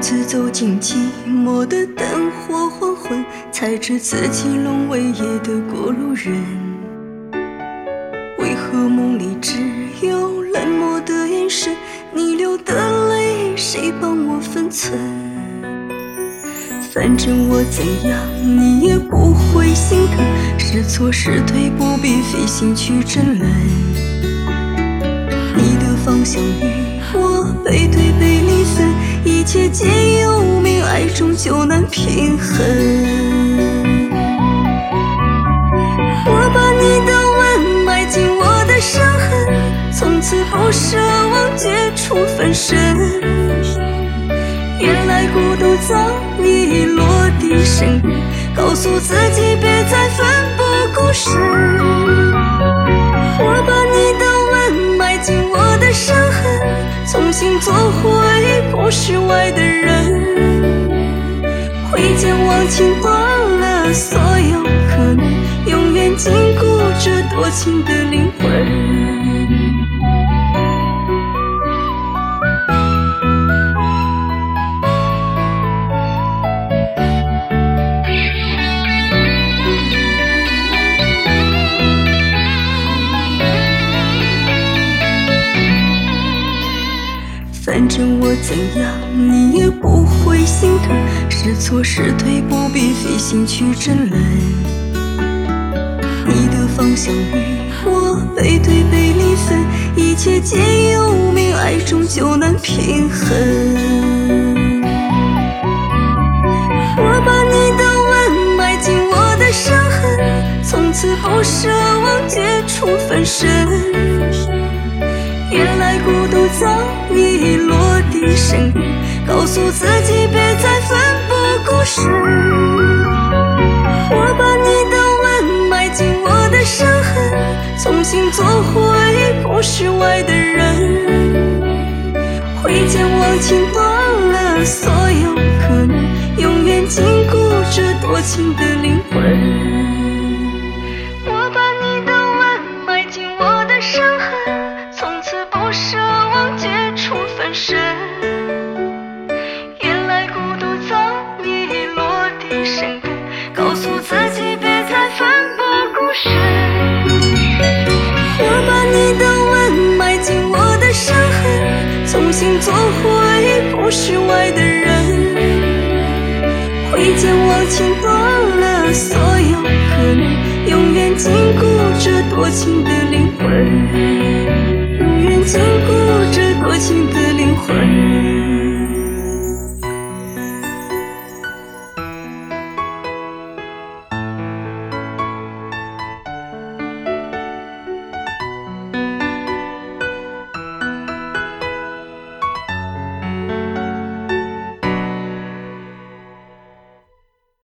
自走进寂寞的灯火黄昏，才知自己沦为夜的过路人。为何梦里只有冷漠的眼神？你流的泪，谁帮我分寸？反正我怎样，你也不会心疼。是错是对，不必费心去争论。你的方向与我背对背离分，一切皆有命，爱终究难平衡。我把你的吻埋进我的伤痕，从此不奢望绝处分身。原来孤独早已落地生根，告诉自己别再奋不顾身。我把你的吻埋进我的伤痕，重新做回不是外的人。挥剑忘情断了所有可能，永远禁锢着多情的灵魂。反正我怎样，你也不会心疼。是错是对，不必费心去争论。你的方向与我背对背离分，一切皆有命，爱终究难平衡。我把你的吻埋进我的伤痕，从此不奢望绝处分身。原来孤独早已落地生根，告诉自己别再奋不顾身。我把你的吻埋进我的伤痕，重新做回不是外的人。挥剑忘情断了所有可能，永远禁锢着多情的灵魂。我把你的吻埋进我的伤痕，从此不奢望绝处分身。原来孤独早已落地生根，告诉自己别再奋不顾身。我把你的吻埋进我的伤痕，重新做回不是外的人。挥剑忘情断了所有可能，永远禁锢着多情的灵魂。